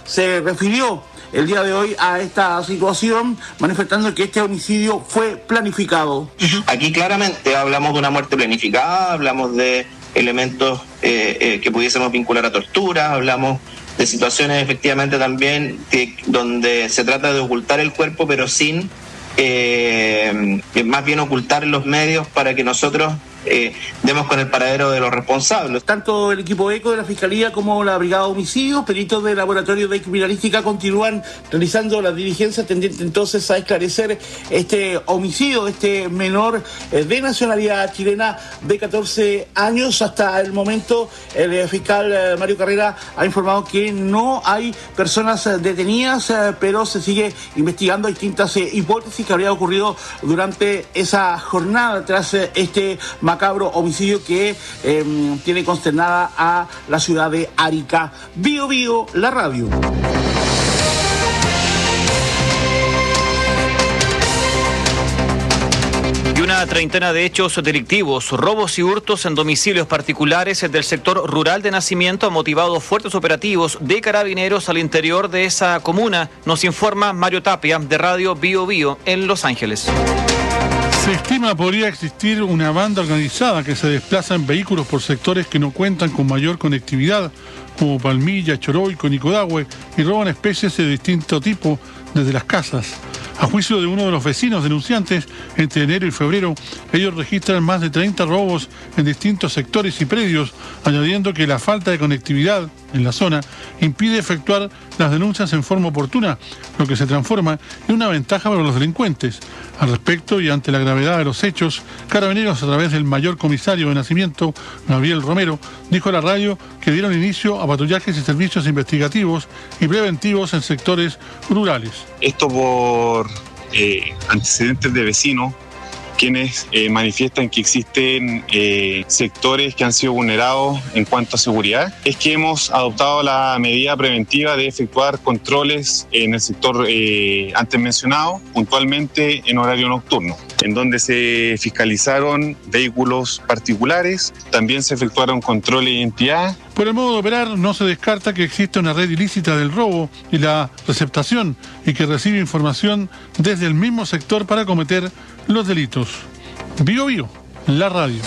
se refirió el día de hoy a esta situación, manifestando que este homicidio fue planificado. Aquí claramente hablamos de una muerte planificada, hablamos de elementos que pudiésemos vincular a tortura, hablamos de situaciones efectivamente también donde se trata de ocultar el cuerpo, pero sin más bien ocultar los medios para que nosotros demos con el paradero de los responsables. Tanto el equipo ECO de la Fiscalía como la Brigada de Homicidios, peritos del Laboratorio de Criminalística, continúan realizando las diligencias tendientes entonces a esclarecer este homicidio de este menor de nacionalidad chilena de 14 años. Hasta el momento el fiscal Mario Carrera ha informado que no hay personas detenidas, pero se sigue investigando distintas hipótesis que habría ocurrido durante esa jornada tras este macabro homicidio que tiene consternada a la ciudad de Arica. Bio Bio, la radio. Y una treintena de hechos delictivos, robos y hurtos en domicilios particulares del sector rural de Nacimiento han motivado fuertes operativos de carabineros al interior de esa comuna, nos informa Mario Tapia de Radio Bio Bio en Los Ángeles. Se estima podría existir una banda organizada que se desplaza en vehículos por sectores que no cuentan con mayor conectividad, como Palmilla, Choroico, Nicodahue, y roban especies de distinto tipo desde las casas. A juicio de uno de los vecinos denunciantes, entre enero y febrero, ellos registran más de 30 robos en distintos sectores y predios, añadiendo que la falta de conectividad en la zona impide efectuar las denuncias en forma oportuna, lo que se transforma en una ventaja para los delincuentes. Al respecto, y ante la gravedad de los hechos, Carabineros, a través del mayor comisario de Nacimiento, Gabriel Romero, dijo a la radio que dieron inicio a patrullajes y servicios investigativos y preventivos en sectores rurales. Esto por antecedentes de vecinos, quienes manifiestan que existen sectores que han sido vulnerados en cuanto a seguridad. Es que hemos adoptado la medida preventiva de efectuar controles en el sector antes mencionado, puntualmente en horario nocturno, en donde se fiscalizaron vehículos particulares, también se efectuaron controles de identidad. Por el modo de operar, no se descarta que existe una red ilícita del robo y la receptación y que recibe información desde el mismo sector para cometer los delitos. Bio Bio, la radio.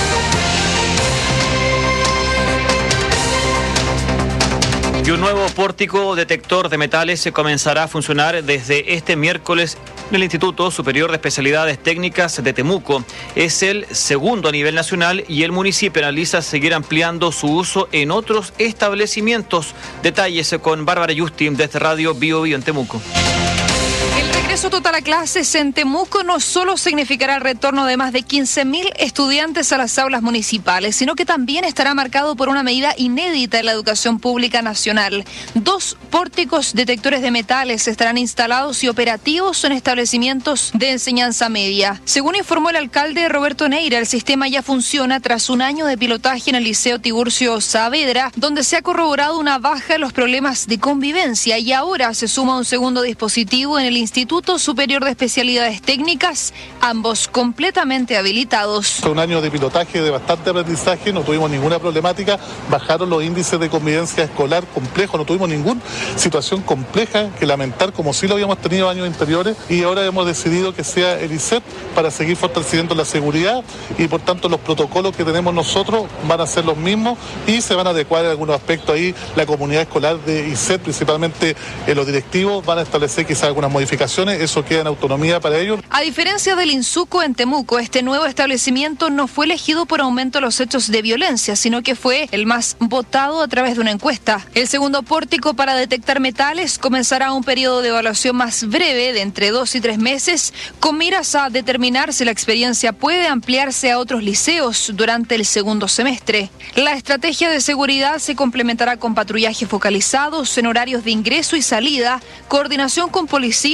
Y un nuevo pórtico detector de metales se comenzará a funcionar desde este miércoles en el Instituto Superior de Especialidades Técnicas de Temuco. Es el segundo a nivel nacional y el municipio analiza seguir ampliando su uso en otros establecimientos. Detalles con Bárbara Justin desde Radio Bio Bio en Temuco. El regreso total a clases en Temuco no solo significará el retorno de más de 15.000 estudiantes a las aulas municipales, sino que también estará marcado por una medida inédita en la educación pública nacional. 2 pórticos detectores de metales estarán instalados y operativos en establecimientos de enseñanza media. Según informó el alcalde Roberto Neira, el sistema ya funciona tras un año de pilotaje en el Liceo Tiburcio Saavedra, donde se ha corroborado una baja en los problemas de convivencia, y ahora se suma un segundo dispositivo en el Instituto Superior de Especialidades Técnicas, ambos completamente habilitados. Fue un año de pilotaje, de bastante aprendizaje, no tuvimos ninguna problemática, bajaron los índices de convivencia escolar complejos, no tuvimos ninguna situación compleja que lamentar como sí lo habíamos tenido años anteriores, y ahora hemos decidido que sea el ISET para seguir fortaleciendo la seguridad, y por tanto los protocolos que tenemos nosotros van a ser los mismos y se van a adecuar en algunos aspectos ahí. La comunidad escolar de ISET, principalmente los directivos, van a establecer quizás algunas modificaciones, eso queda en autonomía para ellos. A diferencia del INSUCO en Temuco, este nuevo establecimiento no fue elegido por aumento de los hechos de violencia, sino que fue el más votado a través de una encuesta. El segundo pórtico para detectar metales comenzará un periodo de evaluación más breve de entre 2 y 3 meses, con miras a determinar si la experiencia puede ampliarse a otros liceos durante el segundo semestre. La estrategia de seguridad se complementará con patrullajes focalizados en horarios de ingreso y salida, coordinación con policías y un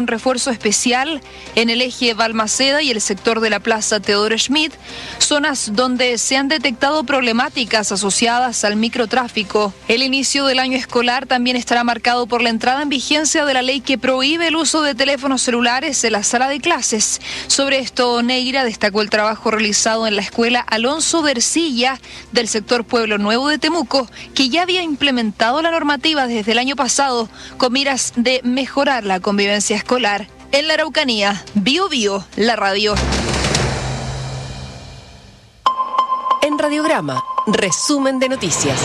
un refuerzo especial en el eje Balmaceda y el sector de la Plaza Teodoro Schmidt, zonas donde se han detectado problemáticas asociadas al microtráfico. El inicio del año escolar también estará marcado por la entrada en vigencia de la ley que prohíbe el uso de teléfonos celulares en la sala de clases. Sobre esto, Neira destacó el trabajo realizado en la escuela Alonso Versilla del sector Pueblo Nuevo de Temuco, que ya había implementado la normativa desde el año pasado con miras de mejorar la convivencia escolar. En la Araucanía, Bio Bio, la radio. En Radiograma, resumen de noticias.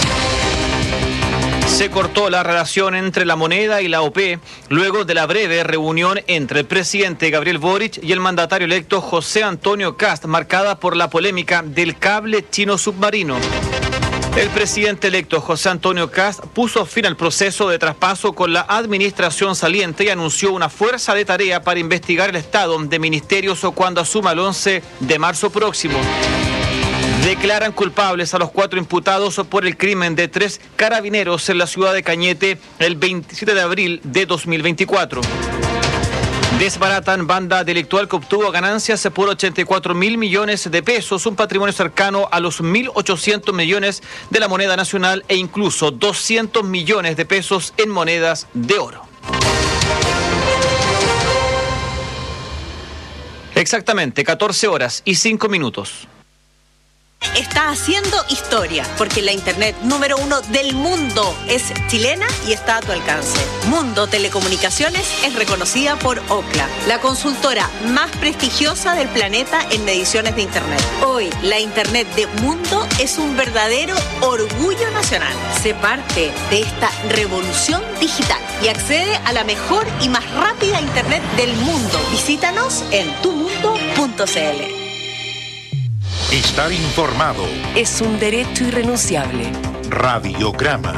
Se cortó la relación entre La Moneda y la OP luego de la breve reunión entre el presidente Gabriel Boric y el mandatario electo José Antonio Kast, marcada por la polémica del cable chino submarino. El presidente electo José Antonio Kast puso fin al proceso de traspaso con la administración saliente y anunció una fuerza de tarea para investigar el estado de ministerios cuando asuma el 11 de marzo próximo. Declaran culpables a los 4 imputados por el crimen de 3 carabineros en la ciudad de Cañete el 27 de abril de 2024. Desbaratan banda delictual que obtuvo ganancias por 84.000 millones de pesos, un patrimonio cercano a los 1.800 millones de la moneda nacional e incluso 200 millones de pesos en monedas de oro. Exactamente, 14 horas y 5 minutos. Está haciendo historia, porque la internet número 1 del mundo es chilena y está a tu alcance. Mundo Telecomunicaciones es reconocida por Ookla, la consultora más prestigiosa del planeta en mediciones de internet. Hoy, la internet de Mundo es un verdadero orgullo nacional. Sé parte de esta revolución digital y accede a la mejor y más rápida internet del mundo. Visítanos en tumundo.cl. Estar informado es un derecho irrenunciable. Radiograma.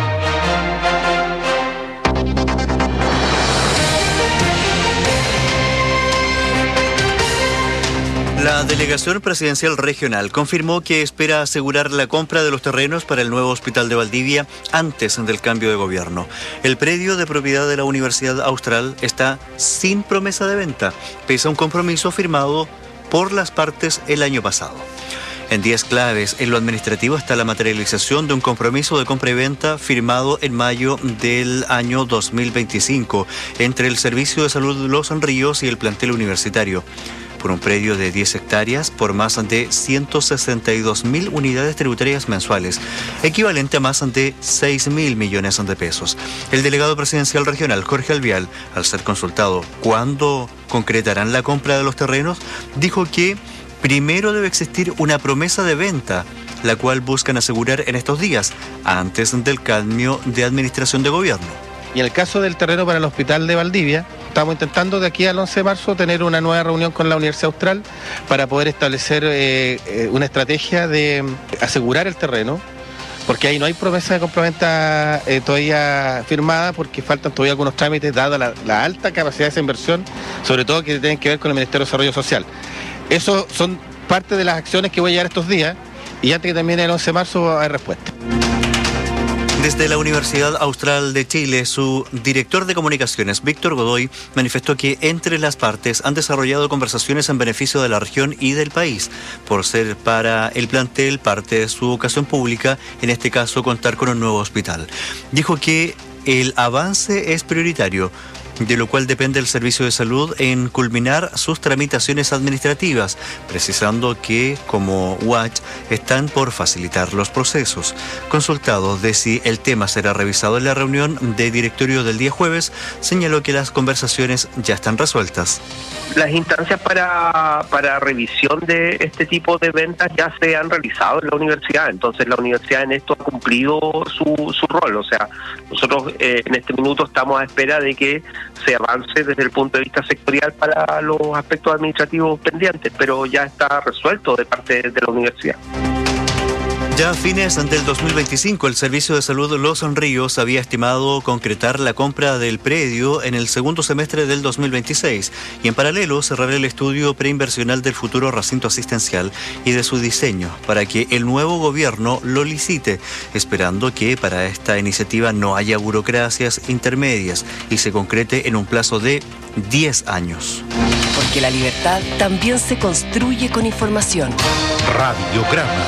La Delegación Presidencial Regional confirmó que espera asegurar la compra de los terrenos para el nuevo Hospital de Valdivia antes del cambio de gobierno. El predio de propiedad de la Universidad Austral está sin promesa de venta, pese a un compromiso firmado por las partes el año pasado. En días claves en lo administrativo está la materialización de un compromiso de compra y venta firmado en mayo del año 2025 entre el Servicio de Salud Los Ríos y el plantel universitario, por un predio de 10 hectáreas por más de 162.000 unidades tributarias mensuales, equivalente a más de 6.000 millones de pesos. El delegado presidencial regional, Jorge Alvial, al ser consultado cuándo concretarán la compra de los terrenos, dijo que primero debe existir una promesa de venta, la cual buscan asegurar en estos días, antes del cambio de administración de gobierno. Y en el caso del terreno para el Hospital de Valdivia, estamos intentando de aquí al 11 de marzo tener una nueva reunión con la Universidad Austral para poder establecer una estrategia de asegurar el terreno, porque ahí no hay promesa de compraventa todavía firmada, porque faltan todavía algunos trámites, dada la alta capacidad de esa inversión, sobre todo que tienen que ver con el Ministerio de Desarrollo Social. Eso son parte de las acciones que voy a llevar estos días, y antes que termine el 11 de marzo va a haber respuesta. Desde la Universidad Austral de Chile, su director de comunicaciones, Víctor Godoy, manifestó que entre las partes han desarrollado conversaciones en beneficio de la región y del país, por ser para el plantel parte de su vocación pública, en este caso contar con un nuevo hospital. Dijo que el avance es prioritario, de lo cual depende el Servicio de Salud en culminar sus tramitaciones administrativas, precisando que, como UACH, están por facilitar los procesos. Consultado de si el tema será revisado en la reunión de directorio del día jueves, señaló que las conversaciones ya están resueltas. Las instancias para revisión de este tipo de ventas ya se han realizado en la universidad, entonces la universidad en esto ha cumplido su rol, o sea, nosotros en este minuto estamos a espera de que se avance desde el punto de vista sectorial para los aspectos administrativos pendientes, pero ya está resuelto de parte de la universidad. Ya a fines del 2025, el Servicio de Salud Los Ríos había estimado concretar la compra del predio en el segundo semestre del 2026 y en paralelo cerrar el estudio preinversional del futuro recinto asistencial y de su diseño para que el nuevo gobierno lo licite, esperando que para esta iniciativa no haya burocracias intermedias y se concrete en un plazo de 10 años. Porque la libertad también se construye con información. Radiograma.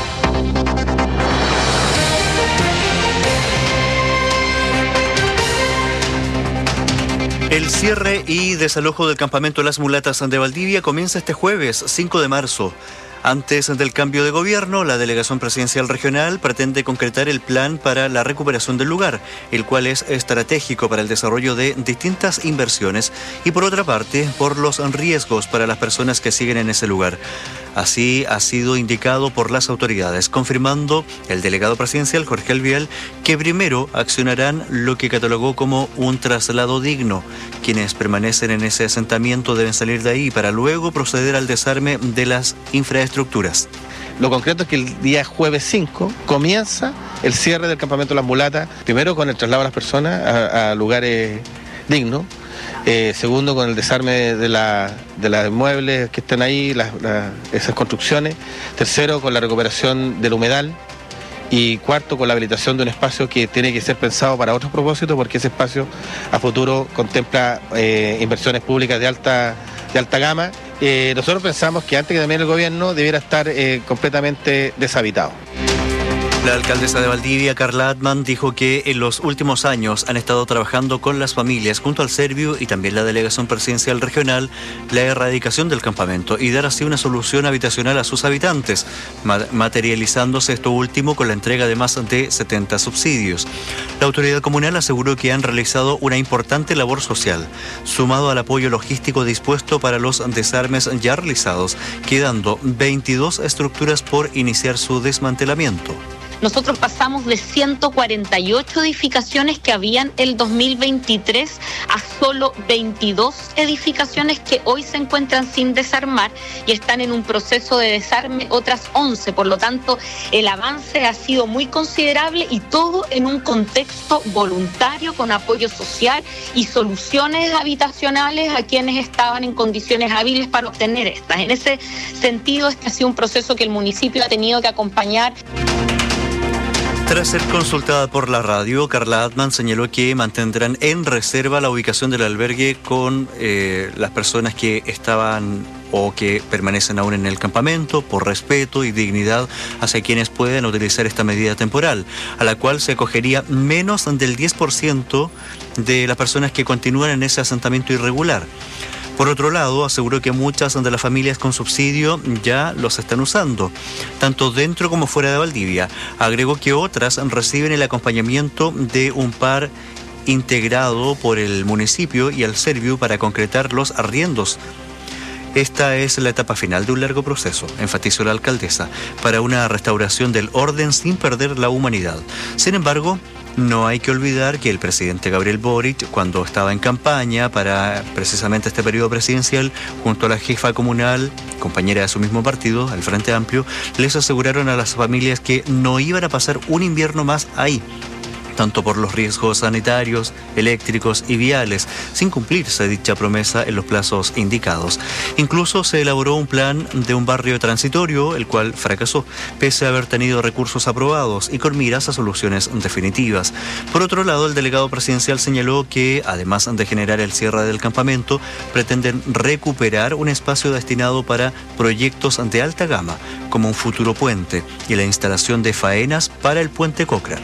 El cierre y desalojo del campamento Las Mulatas de Valdivia comienza este jueves 5 de marzo. Antes del cambio de gobierno, la Delegación Presidencial Regional pretende concretar el plan para la recuperación del lugar, el cual es estratégico para el desarrollo de distintas inversiones y, por otra parte, por los riesgos para las personas que siguen en ese lugar. Así ha sido indicado por las autoridades, confirmando el delegado presidencial Jorge Alvial que primero accionarán lo que catalogó como un traslado digno. Quienes permanecen en ese asentamiento deben salir de ahí para luego proceder al desarme de las infraestructuras. Lo concreto es que el día jueves 5 comienza el cierre del campamento Las Mulatas, primero con el traslado de las personas a lugares dignos. Segundo, con el desarme de los muebles que están ahí, esas construcciones. Tercero, con la recuperación del humedal. Y cuarto, con la habilitación de un espacio que tiene que ser pensado para otros propósitos, porque ese espacio a futuro contempla inversiones públicas de alta gama. Nosotros pensamos que antes que también el gobierno debiera estar completamente deshabitado. La alcaldesa de Valdivia, Carla Atman, dijo que en los últimos años han estado trabajando con las familias junto al Serviu y también la Delegación Presidencial Regional la erradicación del campamento y dar así una solución habitacional a sus habitantes, materializándose esto último con la entrega de más de 70 subsidios. La autoridad comunal aseguró que han realizado una importante labor social, sumado al apoyo logístico dispuesto para los desarmes ya realizados, quedando 22 estructuras por iniciar su desmantelamiento. Nosotros pasamos de 148 edificaciones que habían el 2023 a solo 22 edificaciones que hoy se encuentran sin desarmar y están en un proceso de desarme otras 11. Por lo tanto, el avance ha sido muy considerable y todo en un contexto voluntario con apoyo social y soluciones habitacionales a quienes estaban en condiciones hábiles para obtener estas. En ese sentido, este ha sido un proceso que el municipio ha tenido que acompañar. Tras ser consultada por la radio, Carla Atman señaló que mantendrán en reserva la ubicación del albergue con las personas que estaban o que permanecen aún en el campamento por respeto y dignidad hacia quienes puedan utilizar esta medida temporal, a la cual se acogería menos del 10% de las personas que continúan en ese asentamiento irregular. Por otro lado, aseguró que muchas de las familias con subsidio ya los están usando, tanto dentro como fuera de Valdivia. Agregó que otras reciben el acompañamiento de un par integrado por el municipio y el Serviu para concretar los arriendos. Esta es la etapa final de un largo proceso, enfatizó la alcaldesa, para una restauración del orden sin perder la humanidad. Sin embargo, no hay que olvidar que el presidente Gabriel Boric, cuando estaba en campaña para precisamente este periodo presidencial, junto a la jefa comunal, compañera de su mismo partido, el Frente Amplio, les aseguraron a las familias que no iban a pasar un invierno más ahí, tanto por los riesgos sanitarios, eléctricos y viales, sin cumplirse dicha promesa en los plazos indicados. Incluso se elaboró un plan de un barrio transitorio, el cual fracasó, pese a haber tenido recursos aprobados y con miras a soluciones definitivas. Por otro lado, el delegado presidencial señaló que, además de generar el cierre del campamento, pretenden recuperar un espacio destinado para proyectos de alta gama, como un futuro puente y la instalación de faenas para el puente Cochrane.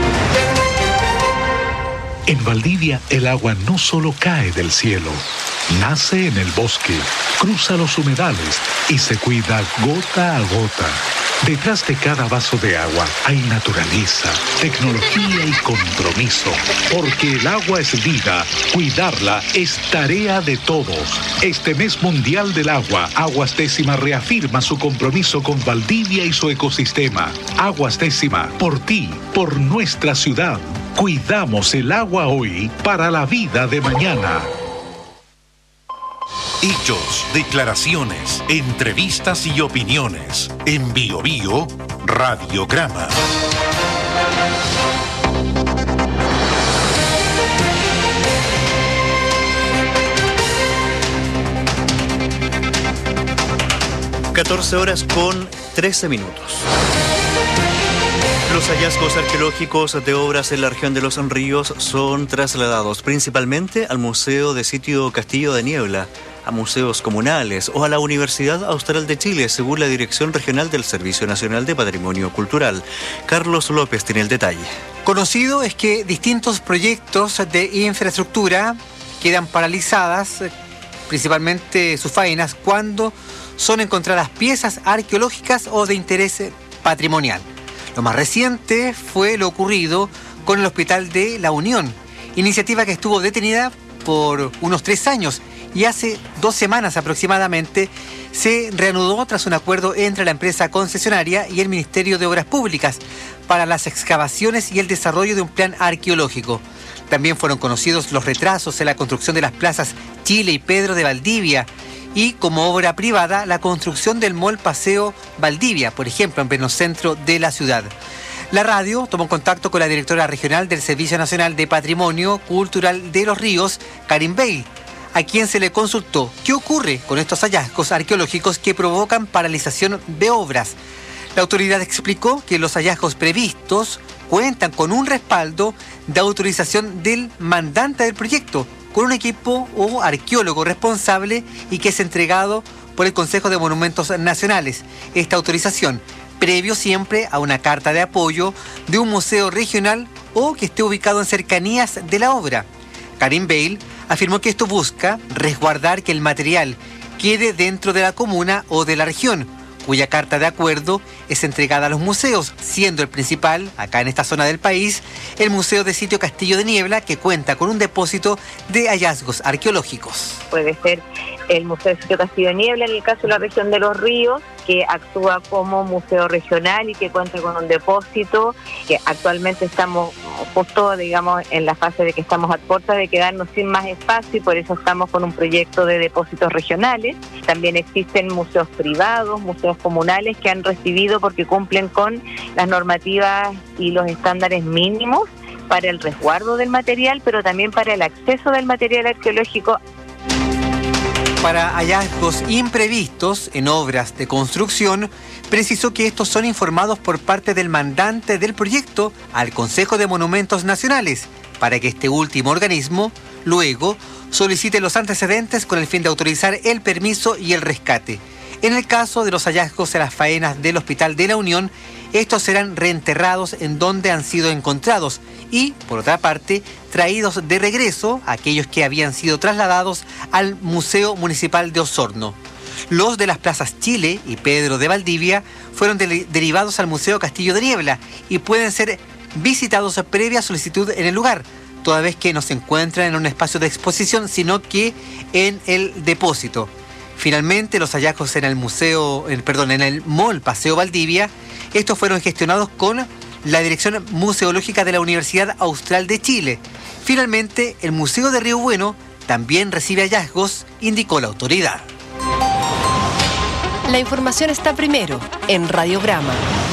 En Valdivia, el agua no solo cae del cielo, nace en el bosque, cruza los humedales y se cuida gota a gota. Detrás de cada vaso de agua hay naturaleza, tecnología y compromiso. Porque el agua es vida, cuidarla es tarea de todos. Este mes mundial del agua, Aguas Décima reafirma su compromiso con Valdivia y su ecosistema. Aguas Décima, por ti, por nuestra ciudad. Cuidamos el agua hoy para la vida de mañana. Hechos, declaraciones, entrevistas y opiniones. En Bio Bio, Radiograma. (14:13). Los hallazgos arqueológicos de obras en la región de Los Ríos son trasladados principalmente al Museo de Sitio Castillo de Niebla, a museos comunales o a la Universidad Austral de Chile, según la Dirección Regional del Servicio Nacional de Patrimonio Cultural. Carlos López tiene el detalle. Conocido es que distintos proyectos de infraestructura quedan paralizadas, principalmente sus faenas, cuando son encontradas piezas arqueológicas o de interés patrimonial. Lo más reciente fue lo ocurrido con el Hospital de La Unión, iniciativa que estuvo detenida por unos 3 años y hace 2 semanas aproximadamente se reanudó tras un acuerdo entre la empresa concesionaria y el Ministerio de Obras Públicas para las excavaciones y el desarrollo de un plan arqueológico. También fueron conocidos los retrasos en la construcción de las plazas Chile y Pedro de Valdivia y, como obra privada, la construcción del Mall Paseo Valdivia, por ejemplo, en pleno centro de la ciudad. La radio tomó contacto con la directora regional del Servicio Nacional de Patrimonio Cultural de Los Ríos, Karin Bale, a quien se le consultó qué ocurre con estos hallazgos arqueológicos que provocan paralización de obras. La autoridad explicó que los hallazgos previstos cuentan con un respaldo de autorización del mandante del proyecto, con un equipo o arqueólogo responsable y que es entregado por el Consejo de Monumentos Nacionales. Esta autorización, previo siempre a una carta de apoyo de un museo regional o que esté ubicado en cercanías de la obra. Karin Bale afirmó que esto busca resguardar que el material quede dentro de la comuna o de la región, cuya carta de acuerdo es entregada a los museos, siendo el principal, acá en esta zona del país, el Museo de Sitio Castillo de Niebla, que cuenta con un depósito de hallazgos arqueológicos. Puede ser el Museo de Sitio Castillo de Niebla, en el caso de la región de Los Ríos, que actúa como museo regional y que cuenta con un depósito, que actualmente estamos justo, digamos, en la fase de que estamos a puerta de quedarnos sin más espacio y por eso estamos con un proyecto de depósitos regionales. También existen museos privados, museos comunales que han recibido porque cumplen con las normativas y los estándares mínimos para el resguardo del material, pero también para el acceso del material arqueológico. Para hallazgos imprevistos en obras de construcción, precisó que estos son informados por parte del mandante del proyecto al Consejo de Monumentos Nacionales, para que este último organismo luego solicite los antecedentes con el fin de autorizar el permiso y el rescate. En el caso de los hallazgos en las faenas del Hospital de la Unión, estos serán reenterrados en donde han sido encontrados y, por otra parte, traídos de regreso a aquellos que habían sido trasladados al Museo Municipal de Osorno. Los de las plazas Chile y Pedro de Valdivia fueron derivados al Museo Castillo de Niebla y pueden ser visitados previa solicitud en el lugar, toda vez que no se encuentran en un espacio de exposición, sino que en el depósito. Finalmente, los hallazgos en el en el Mall Paseo Valdivia, estos fueron gestionados con la Dirección Museológica de la Universidad Austral de Chile. Finalmente, el Museo de Río Bueno también recibe hallazgos, indicó la autoridad. La información está primero en Radiograma.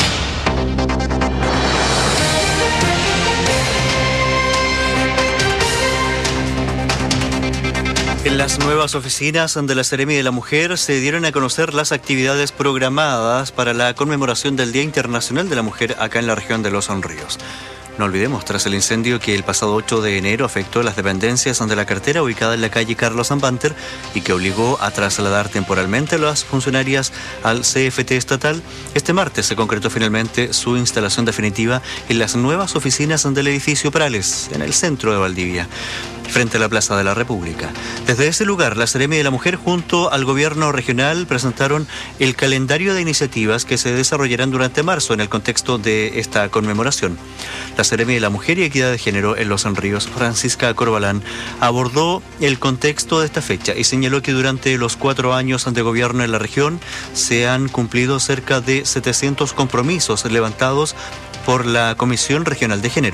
En las nuevas oficinas de la Seremi de la Mujer se dieron a conocer las actividades programadas para la conmemoración del Día Internacional de la Mujer acá en la región de Los Ríos. No olvidemos, tras el incendio que el pasado 8 de enero afectó las dependencias de la cartera ubicada en la calle Carlos Ambanter y que obligó a trasladar temporalmente a las funcionarias al CFT estatal, este martes se concretó finalmente su instalación definitiva en las nuevas oficinas del edificio Prales, en el centro de Valdivia, frente a la Plaza de la República. Desde ese lugar, la Seremi de la Mujer junto al gobierno regional presentaron el calendario de iniciativas que se desarrollarán durante marzo en el contexto de esta conmemoración. La Seremi de la Mujer y Equidad de Género en Los Ríos, Francisca Corbalán, abordó el contexto de esta fecha y señaló que durante los 4 años de gobierno en la región se han cumplido cerca de 700 compromisos levantados por la Comisión Regional de Género.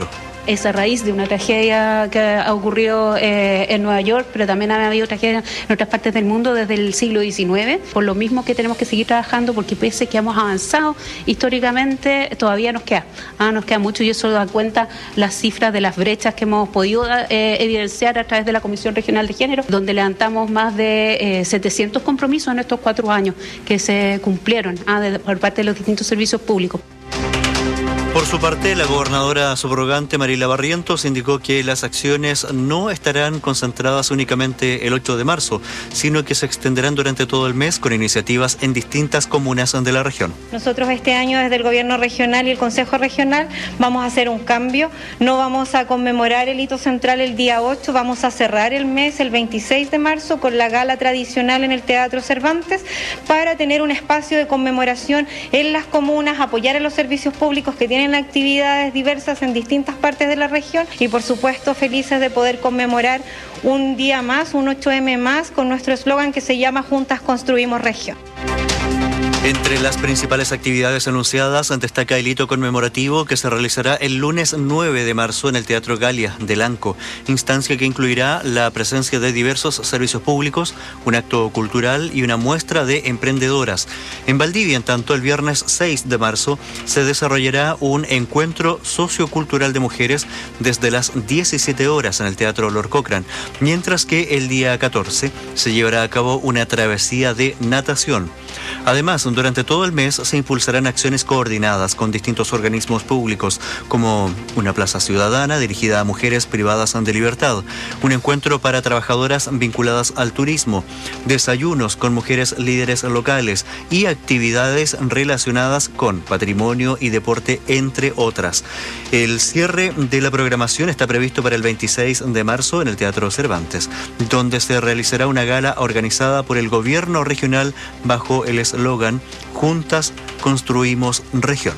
es a raíz de una tragedia que ha ocurrido en Nueva York, pero también ha habido tragedias en otras partes del mundo desde el siglo XIX, por lo mismo que tenemos que seguir trabajando, porque pese que hemos avanzado históricamente, todavía nos queda mucho, y eso da cuenta las cifras de las brechas que hemos podido evidenciar a través de la Comisión Regional de Género, donde levantamos más de 700 compromisos en estos 4 años que se cumplieron por parte de los distintos servicios públicos. Por su parte, la gobernadora subrogante Mariela Barrientos indicó que las acciones no estarán concentradas únicamente el 8 de marzo, sino que se extenderán durante todo el mes con iniciativas en distintas comunas de la región. Nosotros este año desde el Gobierno Regional y el Consejo Regional vamos a hacer un cambio. No vamos a conmemorar el hito central el día 8, vamos a cerrar el mes el 26 de marzo con la gala tradicional en el Teatro Cervantes para tener un espacio de conmemoración en las comunas, apoyar a los servicios públicos que tienen actividades diversas en distintas partes de la región y por supuesto felices de poder conmemorar un día más, un 8M más, con nuestro eslogan que se llama Juntas Construimos Región. Entre las principales actividades anunciadas destaca el hito conmemorativo que se realizará el lunes 9 de marzo en el Teatro Galia de Lanco, instancia que incluirá la presencia de diversos servicios públicos, un acto cultural y una muestra de emprendedoras. En Valdivia, en tanto, el viernes 6 de marzo se desarrollará un encuentro sociocultural de mujeres desde las 17 horas en el Teatro Lord Cochrane, mientras que el día 14 se llevará a cabo una travesía de natación. Además, durante todo el mes se impulsarán acciones coordinadas con distintos organismos públicos, como una plaza ciudadana dirigida a mujeres privadas de libertad, un encuentro para trabajadoras vinculadas al turismo, desayunos con mujeres líderes locales y actividades relacionadas con patrimonio y deporte, entre otras. El cierre de la programación está previsto para el 26 de marzo en el Teatro Cervantes, donde se realizará una gala organizada por el Gobierno Regional bajo el eslogan Juntas Construimos Región.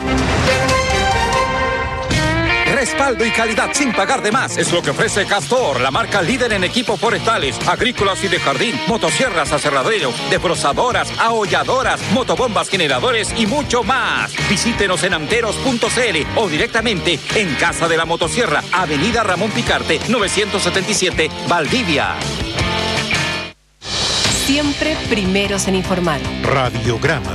Respaldo y calidad sin pagar de más es lo que ofrece Castor, la marca líder en equipos forestales, agrícolas y de jardín, motosierras, aserraderos, desbrozadoras, aholladoras, motobombas, generadores y mucho más. Visítenos en anteros.cl o directamente en Casa de la Motosierra, Avenida Ramón Picarte, 977, Valdivia. Siempre primeros en informar. Radiograma.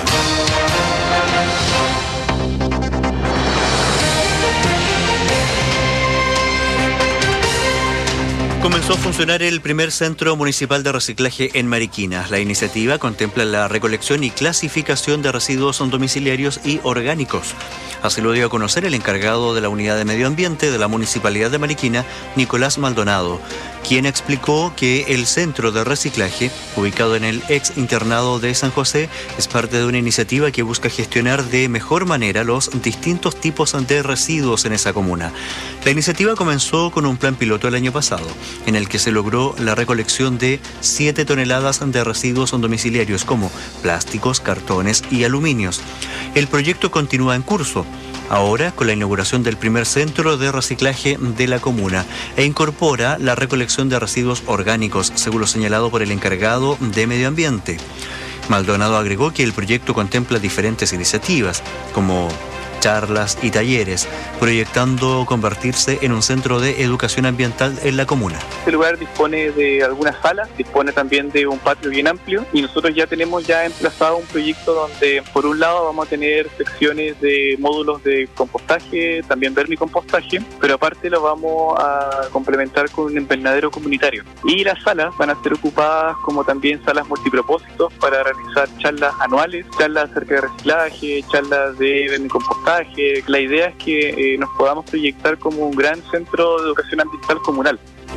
Comenzó a funcionar el primer centro municipal de reciclaje en Mariquina. La iniciativa contempla la recolección y clasificación de residuos domiciliarios y orgánicos. Así lo dio a conocer el encargado de la Unidad de Medio Ambiente de la Municipalidad de Mariquina, Nicolás Maldonado, quien explicó que el centro de reciclaje, ubicado en el ex internado de San José, es parte de una iniciativa que busca gestionar de mejor manera los distintos tipos de residuos en esa comuna. La iniciativa comenzó con un plan piloto el año pasado, en el que se logró la recolección de 7 toneladas de residuos domiciliarios como plásticos, cartones y aluminios. El proyecto continúa en curso, ahora con la inauguración del primer centro de reciclaje de la comuna, e incorpora la recolección de residuos orgánicos, según lo señalado por el encargado de Medio Ambiente. Maldonado agregó que el proyecto contempla diferentes iniciativas, como charlas y talleres, proyectando convertirse en un centro de educación ambiental en la comuna. Este lugar dispone de algunas salas, dispone también de un patio bien amplio y nosotros ya tenemos emplazado un proyecto donde por un lado vamos a tener secciones de módulos de compostaje, también vermicompostaje, pero aparte lo vamos a complementar con un invernadero comunitario. Y las salas van a ser ocupadas como también salas multipropósitos para realizar charlas anuales, charlas acerca de reciclaje, charlas de vermicompostaje. La idea es que nos podamos proyectar como un gran centro de educación ambiental comunal.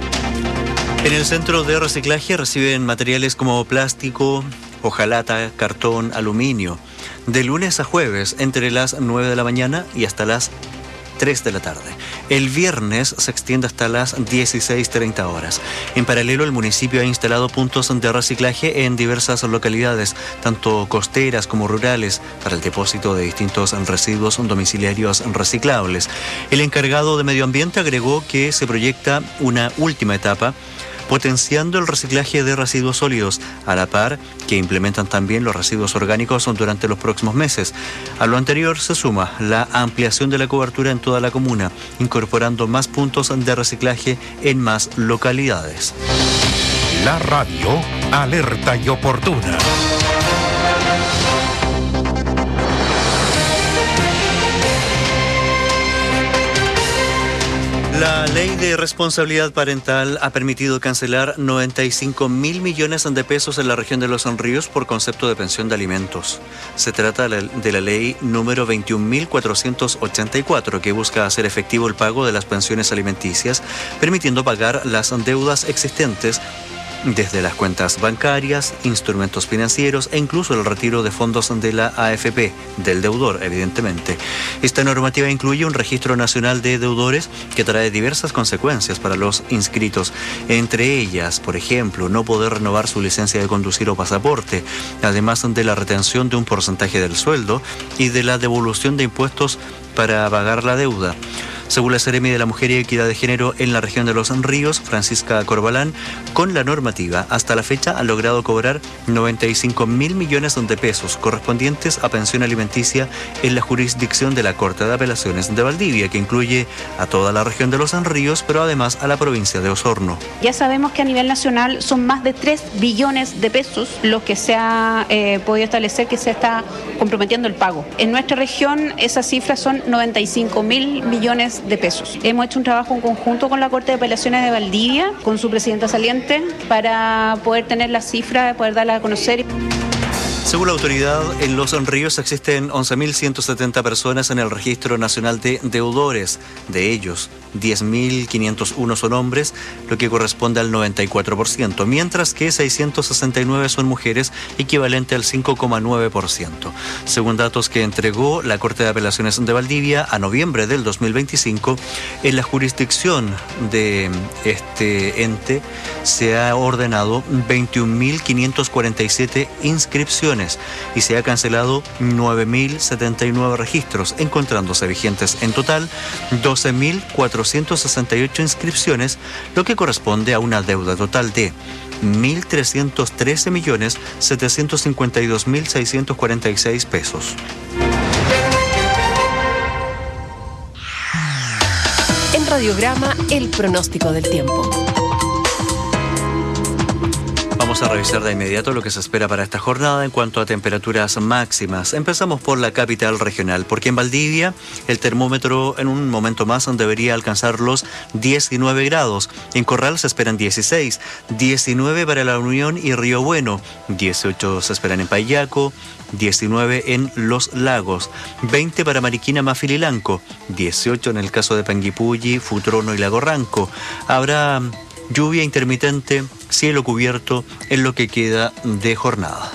En el centro de reciclaje reciben materiales como plástico, hojalata, cartón, aluminio, de lunes a jueves entre las 9 de la mañana y hasta las 3 de la tarde. El viernes se extiende hasta las 16:30 horas. En paralelo, el municipio ha instalado puntos de reciclaje en diversas localidades, tanto costeras como rurales, para el depósito de distintos residuos domiciliarios reciclables. El encargado de Medio Ambiente agregó que se proyecta una última etapa potenciando el reciclaje de residuos sólidos, a la par que implementan también los residuos orgánicos durante los próximos meses. A lo anterior se suma la ampliación de la cobertura en toda la comuna, incorporando más puntos de reciclaje en más localidades. La radio alerta y oportuna. La ley de responsabilidad parental ha permitido cancelar 95.000 millones de pesos en la región de Los Ríos por concepto de pensión de alimentos. Se trata de la ley número 21.484, que busca hacer efectivo el pago de las pensiones alimenticias, permitiendo pagar las deudas existentes desde las cuentas bancarias, instrumentos financieros e incluso el retiro de fondos de la AFP, del deudor, evidentemente. Esta normativa incluye un registro nacional de deudores que trae diversas consecuencias para los inscritos, entre ellas, por ejemplo, no poder renovar su licencia de conducir o pasaporte, además de la retención de un porcentaje del sueldo y de la devolución de impuestos para pagar la deuda. Según la Seremi de la Mujer y Equidad de Género en la región de Los Ríos, Francisca Corbalán, con la normativa hasta la fecha han logrado cobrar 95.000 millones de pesos correspondientes a pensión alimenticia en la jurisdicción de la Corte de Apelaciones de Valdivia, que incluye a toda la región de Los Ríos, pero además a la provincia de Osorno. Ya sabemos que a nivel nacional son más de 3 billones de pesos los que se ha podido establecer que se está comprometiendo el pago. En nuestra región esas cifras son 95.000 millones de pesos. Hemos hecho un trabajo en conjunto con la Corte de Apelaciones de Valdivia, con su presidenta saliente, para poder tener la cifra, poder darla a conocer. Según la autoridad, en Los Ríos existen 11.170 personas en el Registro Nacional de Deudores. De ellos, 10.501 son hombres, lo que corresponde al 94%, mientras que 669 son mujeres, equivalente al 5,9%. Según datos que entregó la Corte de Apelaciones de Valdivia a noviembre del 2025, en la jurisdicción de este ente se ha ordenado 21.547 inscripciones y se ha cancelado 9.079 registros, encontrándose vigentes en total 12.468 inscripciones, lo que corresponde a una deuda total de 1.313.752.646 pesos. En Radiograma, el pronóstico del tiempo. Vamos a revisar de inmediato lo que se espera para esta jornada en cuanto a temperaturas máximas. Empezamos por la capital regional, porque en Valdivia el termómetro en un momento más debería alcanzar los 19 grados. En Corral se esperan 16, 19 para La Unión y Río Bueno, 18 se esperan en Payaco, 19 en Los Lagos, 20 para Mariquina, Mafil y Lanco, 18 en el caso de Panguipulli, Futrono y Lago Ranco. Habrá lluvia intermitente, cielo cubierto en lo que queda de jornada.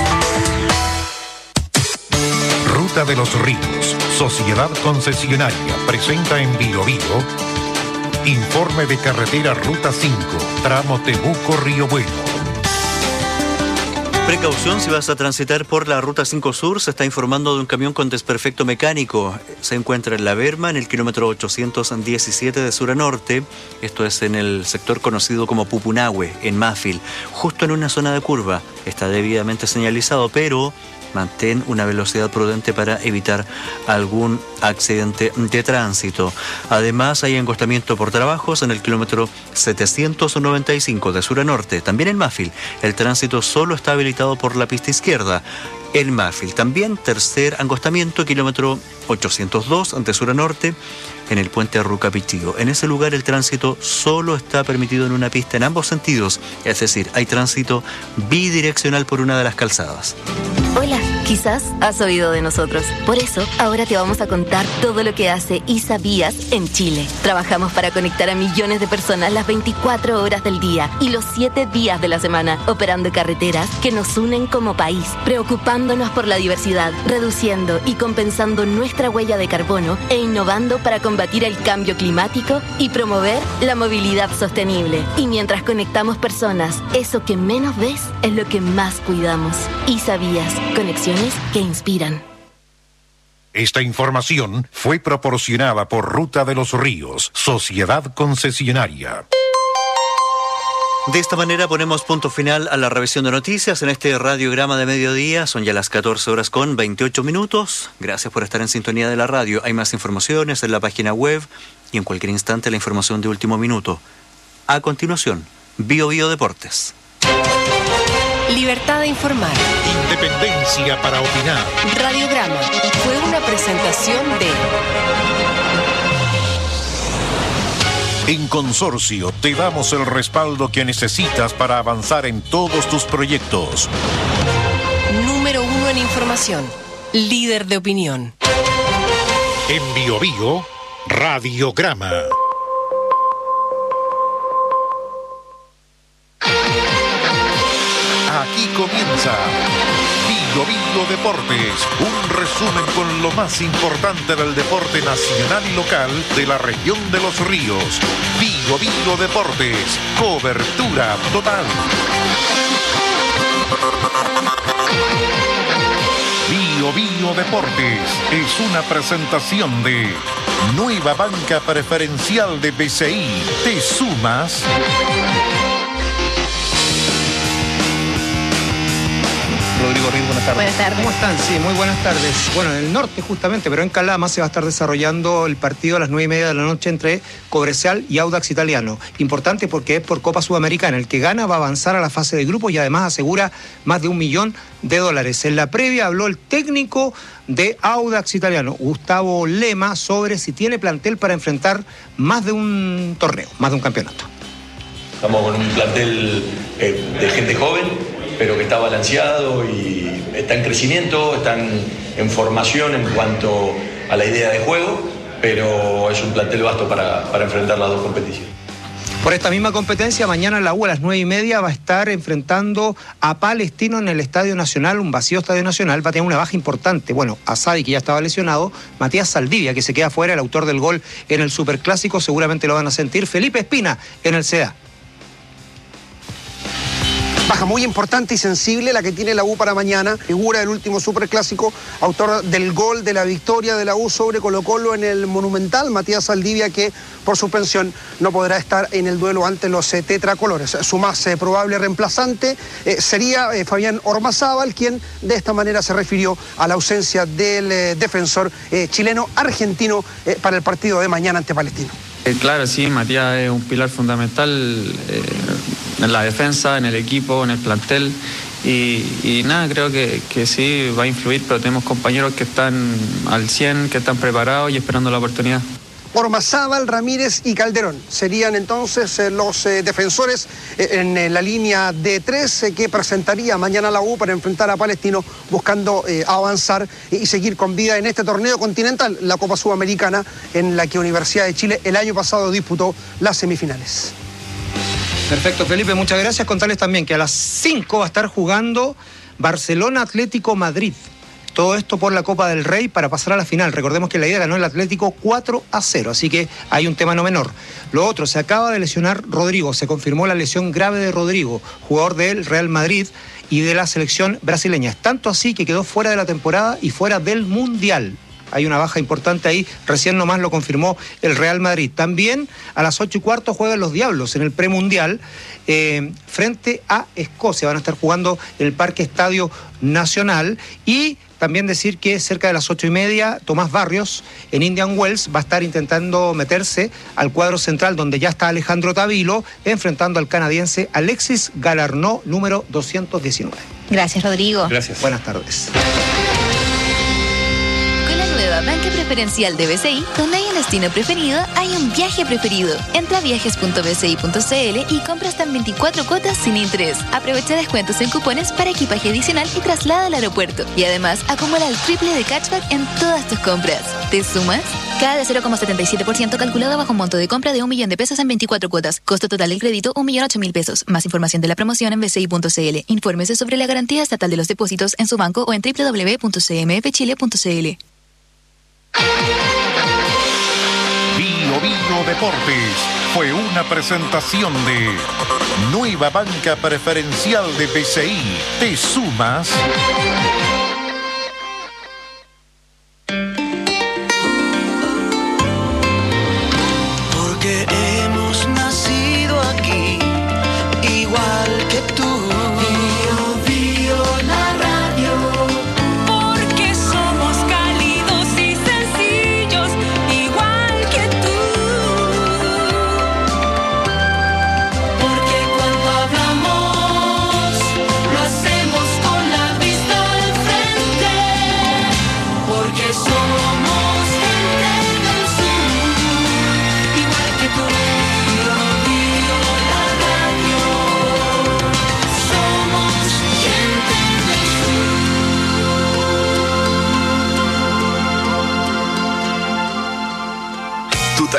Ruta de los Ríos, Sociedad Concesionaria, presenta en Bio informe de carretera Ruta 5, tramo Temuco-Río Bueno. Precaución si vas a transitar por la Ruta 5 Sur. Se está informando de un camión con desperfecto mecánico. Se encuentra en La Berma, en el kilómetro 817 de sur a norte. Esto es en el sector conocido como Pupunahue, en Mafil, justo en una zona de curva. Está debidamente señalizado, pero mantén una velocidad prudente para evitar algún accidente de tránsito. Además, hay encostamiento por trabajos en el kilómetro 795 de sur a norte. También en Mafil, el tránsito solo está habilitado por la pista izquierda. En Mafil, también tercer encostamiento, kilómetro 802 de sur a norte, en el puente Rucapichillo. En ese lugar el tránsito solo está permitido en una pista en ambos sentidos, es decir, hay tránsito bidireccional por una de las calzadas. Hola, quizás has oído de nosotros. Por eso, ahora te vamos a contar todo lo que hace ISA Vías en Chile. Trabajamos para conectar a millones de personas las 24 horas del día y los 7 días de la semana, operando carreteras que nos unen como país, preocupándonos por la diversidad, reduciendo y compensando nuestra huella de carbono e innovando para combatir el cambio climático y promover la movilidad sostenible. Y mientras conectamos personas, eso que menos ves es lo que más cuidamos. ISA Vías, conexiones que inspiran. Esta información fue proporcionada por Ruta de los Ríos, Sociedad Concesionaria. De esta manera ponemos punto final a la revisión de noticias en este radiograma de mediodía. Son ya las 14:28. Gracias por estar en sintonía de la radio. Hay más informaciones en la página web y en cualquier instante la información de último minuto. A continuación, Bio Deportes. Libertad de informar. Independencia para opinar. Radiograma fue una presentación de... En Consorcio te damos el respaldo que necesitas para avanzar en todos tus proyectos. Número 1 en información. Líder de opinión. En Bio Radiograma. Aquí comienza Bio Deportes, un resumen con lo más importante del deporte nacional y local de la región de Los Ríos. Bio Deportes, cobertura total. Bio Deportes es una presentación de Nueva Banca Preferencial de BCI. ¿Te sumas? Rodrigo Ríos, buenas tardes. Buenas tardes. ¿Cómo están? Sí, muy buenas tardes. Bueno, en el norte justamente, pero en Calama se va a estar desarrollando el partido a las 9:30 de la noche entre Cobresal y Audax Italiano. Importante porque es por Copa Sudamericana. El que gana va a avanzar a la fase de grupos y además asegura más de $1 millón. En la previa habló el técnico de Audax Italiano, Gustavo Lema, sobre si tiene plantel para enfrentar más de un torneo, más de un campeonato. Estamos con un plantel de gente joven, pero que está balanceado y está en crecimiento, están en formación en cuanto a la idea de juego, pero es un plantel vasto para enfrentar las dos competiciones. Por esta misma competencia, mañana la U a las 9:30 va a estar enfrentando a Palestino en el Estadio Nacional, un vacío Estadio Nacional. Va a tener una baja importante. Bueno, Asadi, que ya estaba lesionado, Matías Saldivia, que se queda fuera, el autor del gol en el Superclásico, seguramente lo van a sentir. Felipe Espina en el CDA. Baja muy importante y sensible la que tiene la U para mañana. Figura del último Superclásico, autor del gol de la victoria de la U sobre Colo-Colo en el Monumental, Matías Saldivia, que por suspensión no podrá estar en el duelo ante los tetracolores. Su más probable reemplazante sería Fabián Ormazábal, quien de esta manera se refirió a la ausencia del defensor chileno-argentino para el partido de mañana ante Palestino. Claro, sí, Matías es un pilar fundamental en la defensa, en el equipo, en el plantel y nada, creo que sí va a influir, pero tenemos compañeros que están al 100, que están preparados y esperando la oportunidad. Ormazábal, Ramírez y Calderón serían entonces los defensores en la línea de 3 que presentaría mañana la U para enfrentar a Palestino, buscando avanzar y seguir con vida en este torneo continental, la Copa Sudamericana, en la que Universidad de Chile el año pasado disputó las semifinales. Perfecto, Felipe, muchas gracias. Contarles también que a las 5 va a estar jugando Barcelona Atlético Madrid. Todo esto por la Copa del Rey para pasar a la final. Recordemos que la ida ganó el Atlético 4-0, así que hay un tema no menor. Lo otro, se acaba de lesionar Rodrigo, se confirmó la lesión grave de Rodrigo, jugador del Real Madrid y de la selección brasileña. Es tanto así que quedó fuera de la temporada y fuera del Mundial. Hay una baja importante ahí, recién nomás lo confirmó el Real Madrid. También a las 8:15 juegan los Diablos en el premundial frente a Escocia. Van a estar jugando en el Parque Estadio Nacional. Y también decir que cerca de las 8:30, Tomás Barrios en Indian Wells va a estar intentando meterse al cuadro central, donde ya está Alejandro Tavilo, enfrentando al canadiense Alexis Galarneau, número 219. Gracias, Rodrigo. Gracias. Buenas tardes. Banca Preferencial de BCI, donde hay un destino preferido, hay un viaje preferido. Entra a viajes.bci.cl y compra hasta en 24 cuotas sin interés. Aprovecha descuentos en cupones para equipaje adicional y traslada al aeropuerto. Y además, acumula el triple de cashback en todas tus compras. ¿Te sumas? Cada de 0,77% calculado bajo un monto de compra de $1 millón en 24 cuotas. Costo total del crédito, $1.008.000. Más información de la promoción en bci.cl. Infórmese sobre la garantía estatal de los depósitos en su banco o en www.cmfchile.cl. Bio Deportes fue una presentación de Nueva Banca Preferencial de BCI. ¿Te sumas? Porque hemos nacido aquí y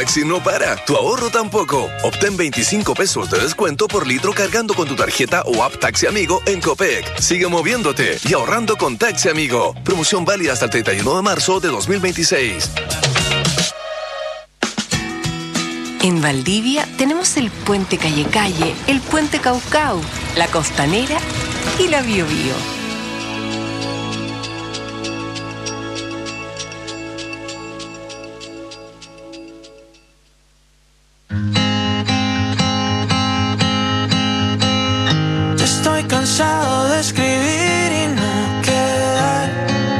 taxi no para, tu ahorro tampoco. Obtén 25 pesos de descuento por litro cargando con tu tarjeta o app Taxi Amigo en Copec. Sigue moviéndote y ahorrando con Taxi Amigo. Promoción válida hasta el 31 de marzo de 2026. En Valdivia tenemos el puente Calle Calle, el puente Caucao, la Costanera y la Biobío. Estoy cansado de escribir y no quedar,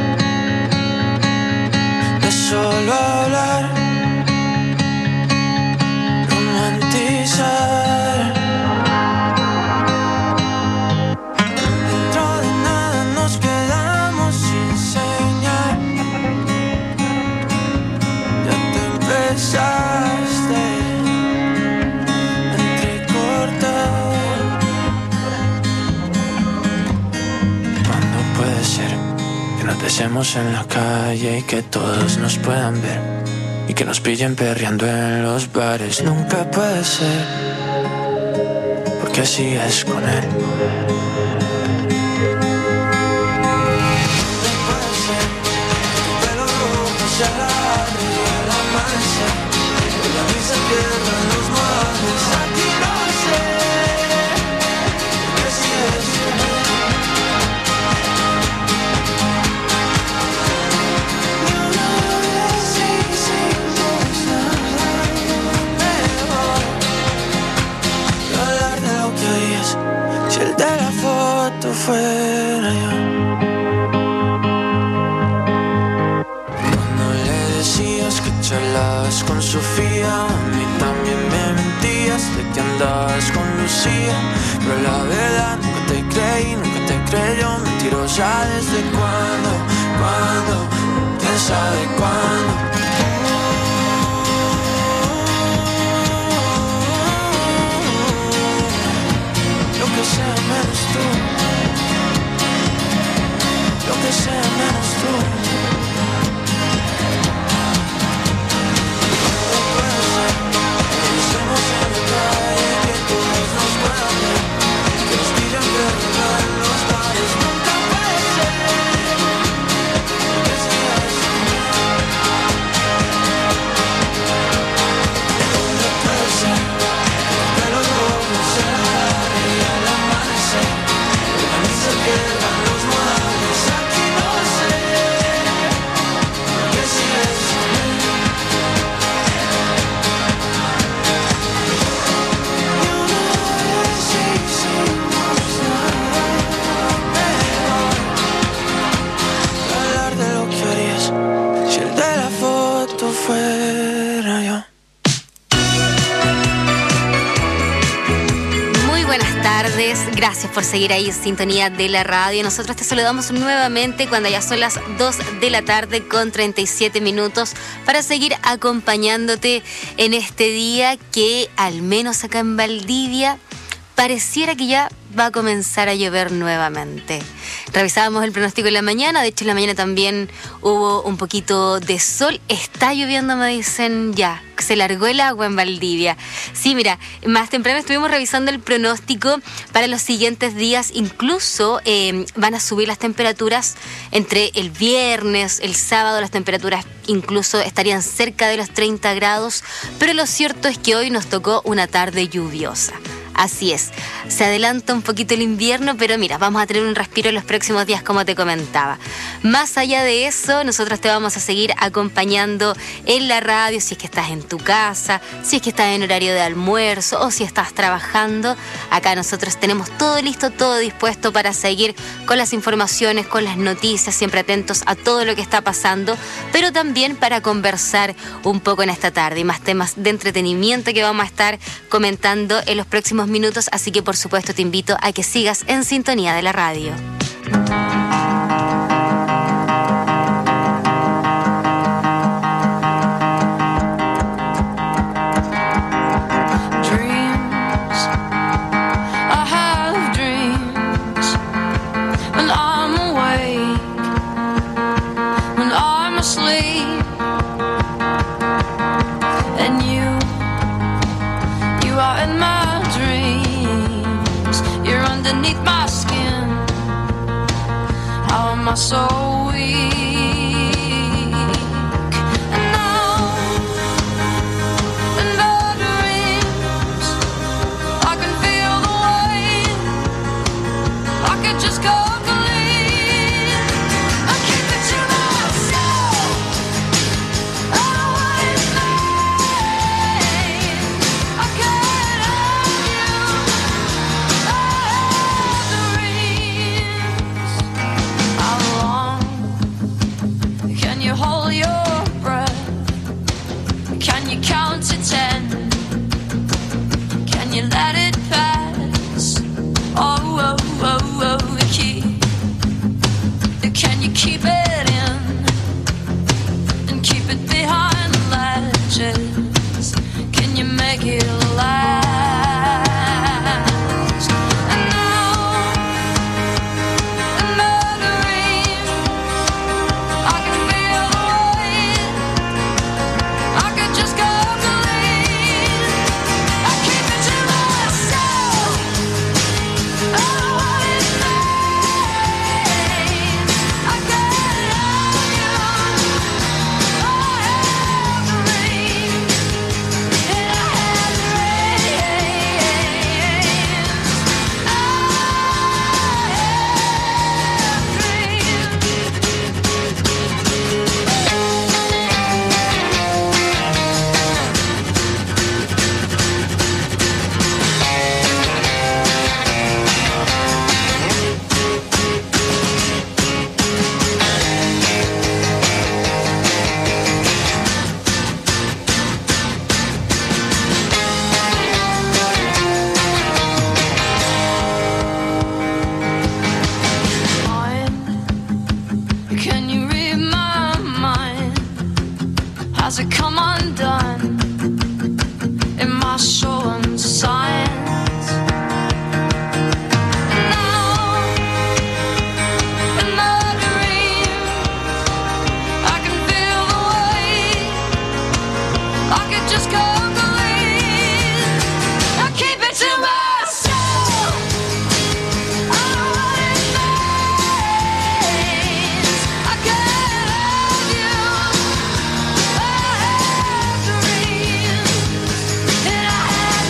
de solo hablar, romantizar. Dentro de nada nos quedamos sin señal. Ya te empezaste a entrecortar. ¿Cuándo puede ser que nos besemos en la calle y que todos nos puedan ver? Y que nos pillen perreando en los bares. Nunca puede ser, porque así es con él. No puede ser que tu pelo rojo se alargue y al amanecer que la brisa pierda en los mares. Aquí no sé, porque así es con él. Si el de la foto fuera yo, cuando le decías que charlabas con Sofía, a mí también me mentías de que andabas con Lucía. Pero la verdad nunca te creí, nunca te creyó. Mentirosa desde cuándo, quién sabe cuándo. Lo que sea menos tú, lo que sea menos tú. No puede ser que estemos en la calle, que todos nos puedan ver, que nos pillen perdiendo en los bares. Nunca puede ser, que sea eso. No puede ser que el pelo rojo sea se pierdan los muebles. Aquí no sé, porque si es y una vez sí hicimos nada, hablar de lo que harías si el de la foto fuera yo. Buenas tardes, gracias por seguir ahí en sintonía de la radio. Nosotros te saludamos nuevamente cuando ya son las 2 de la tarde con 37 minutos para seguir acompañándote en este día que al menos acá en Valdivia pareciera que ya va a comenzar a llover nuevamente. Revisábamos el pronóstico en la mañana, de hecho en la mañana también hubo un poquito de sol. Está lloviendo, me dicen ya, se largó el agua en Valdivia. Sí, mira, más temprano estuvimos revisando el pronóstico para los siguientes días. Incluso van a subir las temperaturas entre el viernes, el sábado, las temperaturas incluso estarían cerca de los 30 grados, pero lo cierto es que hoy nos tocó una tarde lluviosa. Así es, se adelanta un poquito el invierno, pero mira, vamos a tener un respiro en los próximos días, como te comentaba. Más allá de eso, nosotros te vamos a seguir acompañando en la radio, si es que estás en tu casa, si es que estás en horario de almuerzo o si estás trabajando. Acá nosotros tenemos todo listo, todo dispuesto para seguir con las informaciones, con las noticias, siempre atentos a todo lo que está pasando, pero también para conversar un poco en esta tarde y más temas de entretenimiento que vamos a estar comentando en los próximos minutos, así que por supuesto te invito a que sigas en sintonía de la radio. And you beneath my skin. How am I so weak? And now, in my dreams, I can feel the weight. I could just go clean. I keep it to myself. I don't want it made. I can't have you. I have dreams. How long can you hold your breath? Can you count to 10? Can you let it pass? Oh, oh, oh, oh, can you keep it in and keep it behind the latches? Can you make it last? And now, in my dreams, I can feel the weight. I could just go clean. I keep it to myself. I don't want it made. I can't have you. I have dreams. And I have Can you read my mind? Has it come undone? Am I showing signs? And now, in my dreams, I can feel the weight. I could just go clean. I keep it to myself. I don't want it made. I can't have you. I have dreams. And I have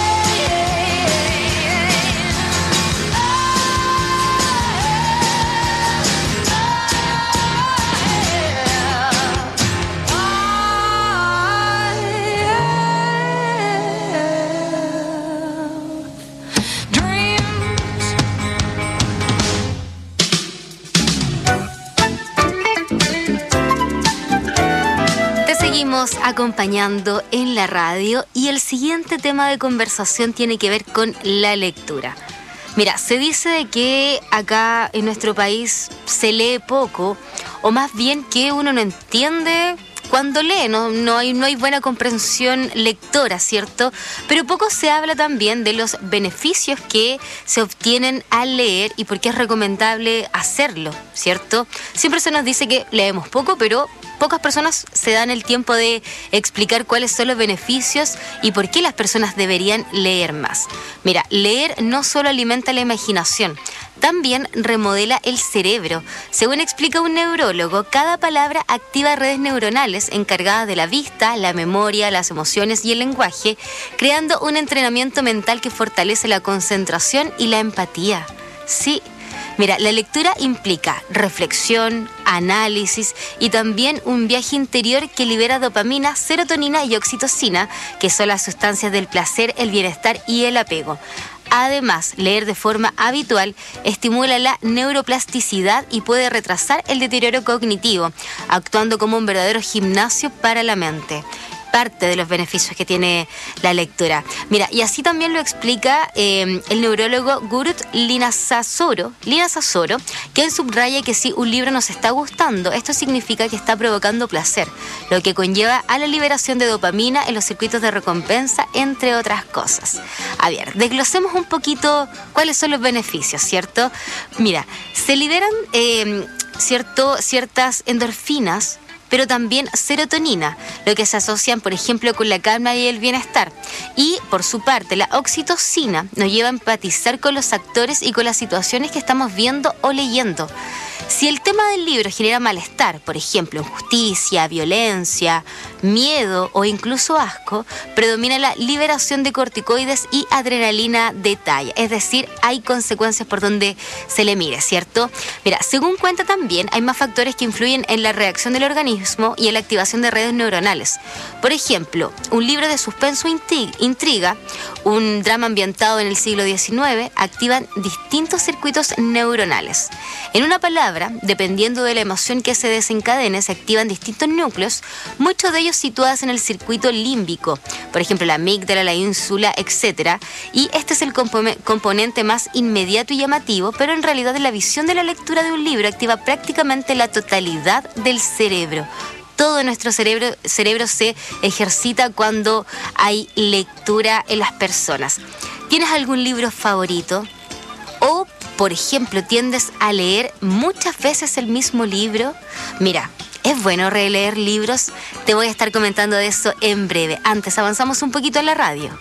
Te seguimos acompañando en la radio y el siguiente tema de conversación tiene que ver con la lectura. Mira, se dice de que acá en nuestro país se lee poco, o más bien que uno no entiende cuando lee, no hay buena comprensión lectora, ¿cierto? Pero poco se habla también de los beneficios que se obtienen al leer y por qué es recomendable hacerlo, ¿cierto? Siempre se nos dice que leemos poco, pero pocas personas se dan el tiempo de explicar cuáles son los beneficios y por qué las personas deberían leer más. Mira, leer no solo alimenta la imaginación, también remodela el cerebro. Según explica un neurólogo, cada palabra activa redes neuronales encargadas de la vista, la memoria, las emociones y el lenguaje, creando un entrenamiento mental que fortalece la concentración y la empatía. Sí. Mira, la lectura implica reflexión, análisis y también un viaje interior que libera dopamina, serotonina y oxitocina, que son las sustancias del placer, el bienestar y el apego. Además, leer de forma habitual estimula la neuroplasticidad y puede retrasar el deterioro cognitivo, actuando como un verdadero gimnasio para la mente. Parte de los beneficios que tiene la lectura. Mira, y así también lo explica el neurólogo Gurut Linasasoro, quien subraya que si un libro nos está gustando, esto significa que está provocando placer, lo que conlleva a la liberación de dopamina en los circuitos de recompensa, entre otras cosas. A ver, desglosemos un poquito cuáles son los beneficios, ¿cierto? Mira, se liberan ciertas endorfinas pero también serotonina, lo que se asocian, por ejemplo, con la calma y el bienestar. Y, por su parte, la oxitocina nos lleva a empatizar con los actores y con las situaciones que estamos viendo o leyendo. Si el tema del libro genera malestar, por ejemplo, injusticia, violencia, miedo o incluso asco, predomina la liberación de corticoides y adrenalina de talla. Es decir, hay consecuencias por donde se le mire, ¿cierto? Mira, según cuenta también, hay más factores que influyen en la reacción del organismo y en la activación de redes neuronales. Por ejemplo, un libro de suspenso intriga, un drama ambientado en el siglo XIX, activan distintos circuitos neuronales. En una palabra, dependiendo de la emoción que se desencadene, se activan distintos núcleos, muchos de ellos situados en el circuito límbico, por ejemplo la amígdala, la ínsula, etc. Y este es el componente más inmediato y llamativo, pero en realidad la visión de la lectura de un libro activa prácticamente la totalidad del cerebro. Todo nuestro cerebro se ejercita cuando hay lectura en las personas. ¿Tienes algún libro favorito? O, por ejemplo, ¿tiendes a leer muchas veces el mismo libro? Mira, ¿es bueno releer libros? Te voy a estar comentando de eso en breve. Antes avanzamos un poquito en la radio.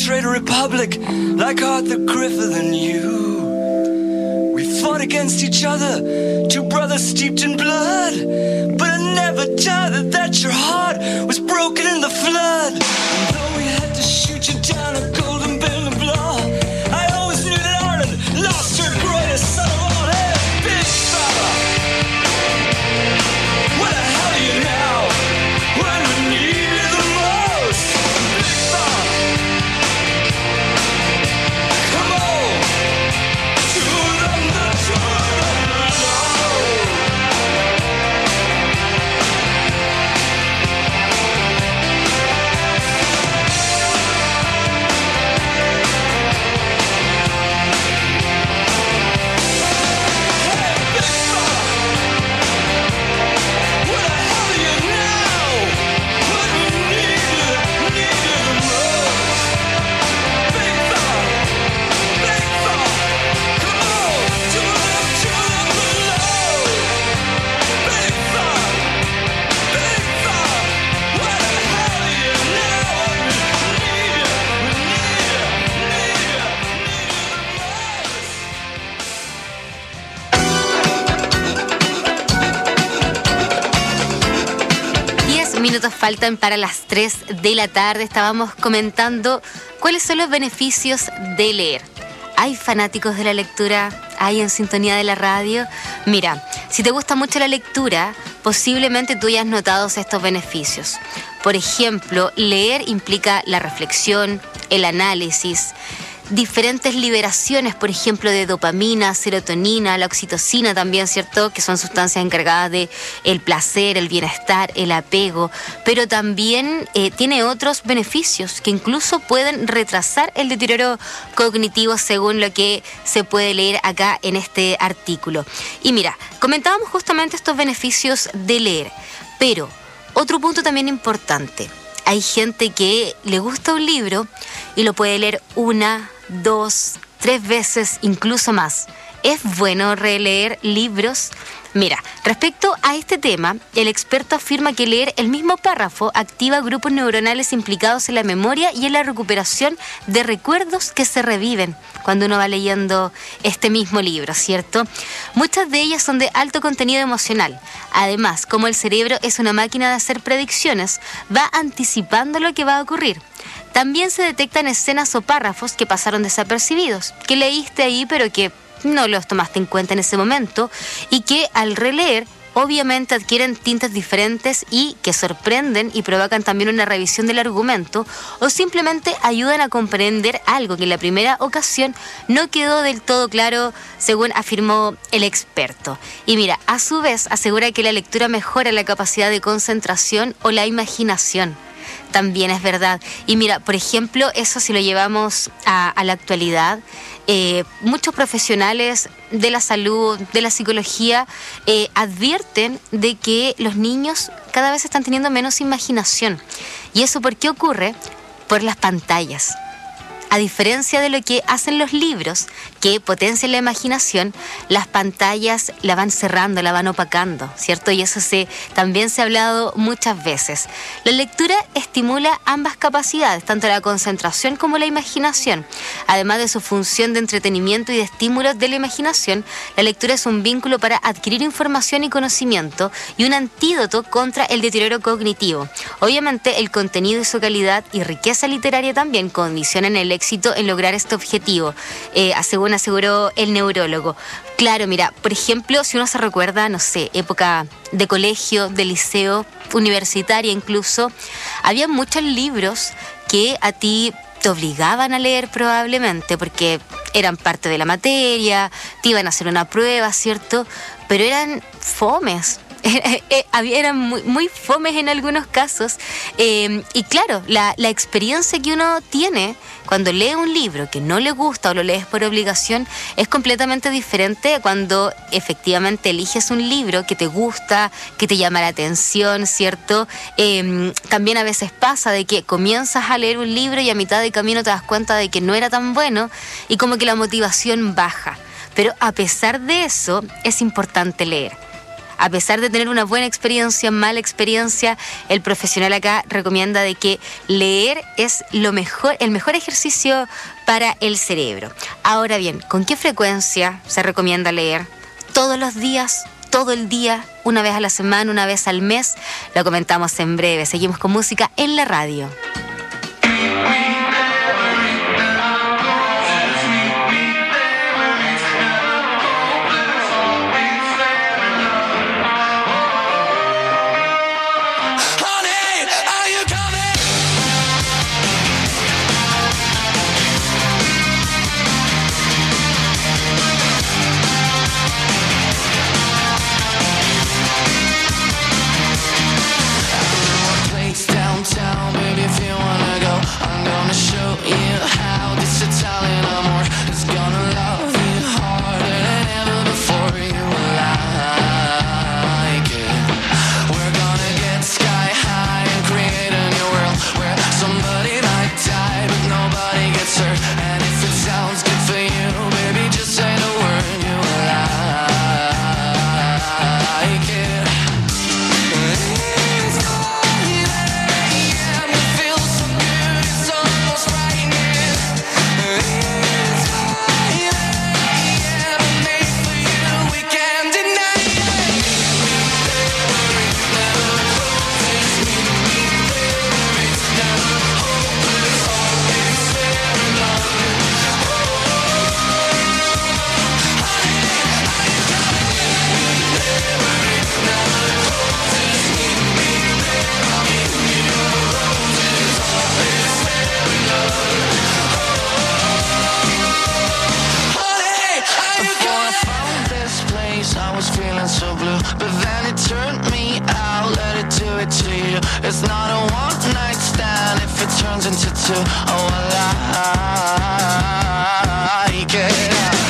trade a republic like Arthur Griffith and you. We fought against each other, two brothers steeped in blood, but I never doubted that your heart was broken in the flood. And though we had to shoot you down a golden bill of law, I always knew that Ireland lost her greatest son of all. Hey, big fella, where the hell are you now? When we need you the most, big fella, come on, to them the minutos faltan para las 3 de la tarde. Estábamos comentando cuáles son los beneficios de leer. ¿Hay fanáticos de la lectura? ¿Hay en sintonía de la radio? Mira, si te gusta mucho la lectura, posiblemente tú hayas notado estos beneficios. Por ejemplo, leer implica la reflexión, el análisis, diferentes liberaciones, por ejemplo, de dopamina, serotonina, la oxitocina también, ¿cierto? Que son sustancias encargadas de el placer, el bienestar, el apego, pero también tiene otros beneficios que incluso pueden retrasar el deterioro cognitivo según lo que se puede leer acá en este artículo. Y mira, comentábamos justamente estos beneficios de leer, pero otro punto también importante. Hay gente que le gusta un libro y lo puede leer 1, 2, 3 veces, incluso más. ¿Es bueno releer libros? Mira, respecto a este tema, el experto afirma que leer el mismo párrafo activa grupos neuronales implicados en la memoria y en la recuperación de recuerdos que se reviven cuando uno va leyendo este mismo libro, ¿cierto? Muchas de ellas son de alto contenido emocional. Además, como el cerebro es una máquina de hacer predicciones, va anticipando lo que va a ocurrir. También se detectan escenas o párrafos que pasaron desapercibidos, que leíste ahí pero que no los tomaste en cuenta en ese momento y que al releer obviamente adquieren tintes diferentes y que sorprenden y provocan también una revisión del argumento o simplemente ayudan a comprender algo que en la primera ocasión no quedó del todo claro, según afirmó el experto. Y mira, a su vez asegura que la lectura mejora la capacidad de concentración o la imaginación. También es verdad. Y mira, por ejemplo, eso si lo llevamos a la actualidad, muchos profesionales de la salud, de la psicología, advierten de que los niños cada vez están teniendo menos imaginación. ¿Y eso por qué ocurre? Por las pantallas. A diferencia de lo que hacen los libros, que potencian la imaginación, las pantallas la van cerrando, la van opacando, ¿cierto? Y eso también se ha hablado muchas veces. La lectura estimula ambas capacidades, tanto la concentración como la imaginación. Además de su función de entretenimiento y de estímulo de la imaginación, la lectura es un vínculo para adquirir información y conocimiento y un antídoto contra el deterioro cognitivo. Obviamente, el contenido y su calidad y riqueza literaria también condicionan el éxito en lograr este objetivo, según aseguró el neurólogo. Claro, mira, por ejemplo, si uno se recuerda, no sé, época de colegio, de liceo, universitaria incluso, había muchos libros que a ti te obligaban a leer probablemente porque eran parte de la materia, te iban a hacer una prueba, ¿cierto? Pero eran fomes. Eran muy fomes en algunos casos y claro, la experiencia que uno tiene cuando lee un libro que no le gusta o lo lees por obligación es completamente diferente cuando efectivamente eliges un libro que te gusta, que te llama la atención, ¿cierto? También a veces pasa de que comienzas a leer un libro y a mitad de camino te das cuenta de que no era tan bueno y como que la motivación baja, pero a pesar de eso es importante leer. a pesar de tener una buena experiencia, mala experiencia, el profesional acá recomienda de que leer es el mejor ejercicio para el cerebro. Ahora bien, ¿con qué frecuencia se recomienda leer? ¿Todos los días? ¿Todo el día? ¿Una vez a la semana? ¿Una vez al mes? Lo comentamos en breve. Seguimos con música en la radio. It's not a one night stand if it turns into two. Oh, I like it.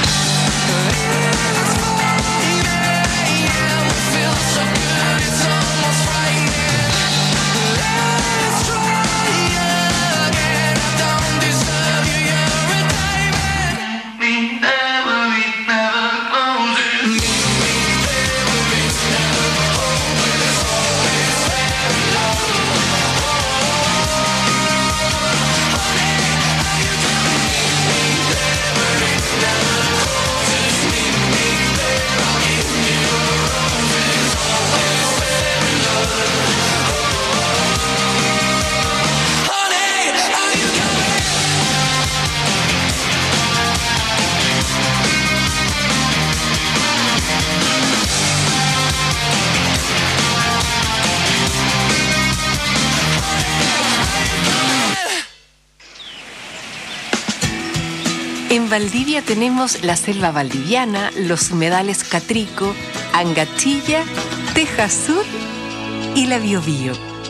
En Valdivia tenemos la selva valdiviana, los humedales Catrico, Angachilla, Teja Sur y la Biobío.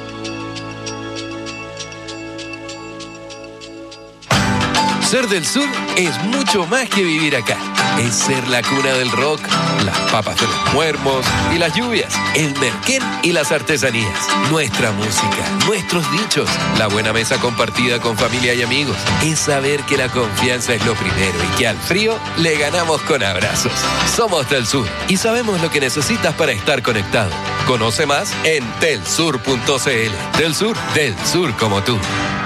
Ser del sur es mucho más que vivir acá. Es ser la cuna del rock, las papas de los muermos y las lluvias, el merquén y las artesanías, nuestra música, nuestros dichos, la buena mesa compartida con familia y amigos. Es saber que la confianza es lo primero y que al frío le ganamos con abrazos. Somos del sur y sabemos lo que necesitas para estar conectado. Conoce más en telsur.cl. Del sur como tú.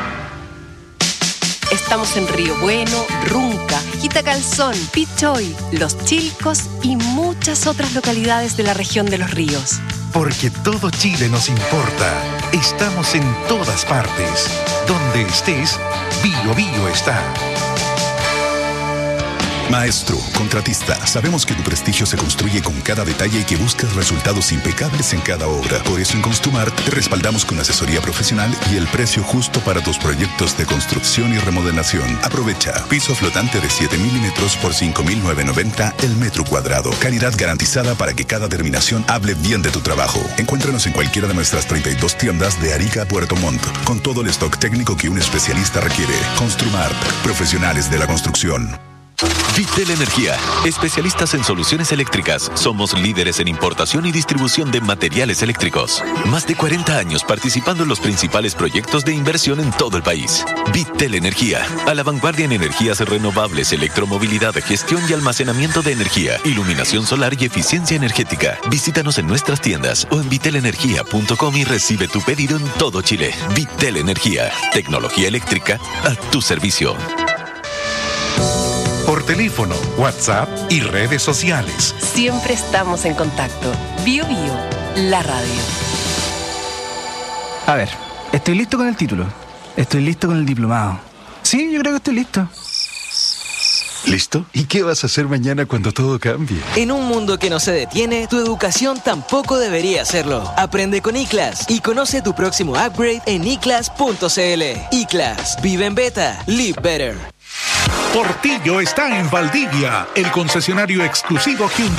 Estamos en Río Bueno, Runca, Quitacalzón, Pichoy, Los Chilcos y muchas otras localidades de la región de Los Ríos. Porque todo Chile nos importa. Estamos en todas partes. Donde estés, Bio Bio está. Maestro, contratista, sabemos que tu prestigio se construye con cada detalle y que buscas resultados impecables en cada obra. Por eso en Construmart te respaldamos con asesoría profesional y el precio justo para tus proyectos de construcción y remodelación. Aprovecha. Piso flotante de 7 milímetros por 5.990 el metro cuadrado. Calidad garantizada para que cada terminación hable bien de tu trabajo. Encuéntranos en cualquiera de nuestras 32 tiendas de Arica a Puerto Montt, con todo el stock técnico que un especialista requiere. Construmart, profesionales de la construcción. Vitel Energía, especialistas en soluciones eléctricas. Somos líderes en importación y distribución de materiales eléctricos. Más de 40 años participando en los principales proyectos de inversión en todo el país. Vitel Energía, a la vanguardia en energías renovables, electromovilidad, gestión y almacenamiento de energía, iluminación solar y eficiencia energética. Visítanos en nuestras tiendas o en vitelenergia.com y recibe tu pedido en todo Chile. Vitel Energía, tecnología eléctrica a tu servicio. Por teléfono, WhatsApp y redes sociales. Siempre estamos en contacto. Bio Bio, la radio. A ver, estoy listo con el título. Estoy listo con el diplomado. Sí, yo creo que estoy listo. ¿Listo? ¿Y qué vas a hacer mañana cuando todo cambie? En un mundo que no se detiene, tu educación tampoco debería hacerlo. Aprende con iClass y conoce tu próximo upgrade en iclass.cl. iClass, vive en beta, live better. Portillo está en Valdivia, el concesionario exclusivo Hyundai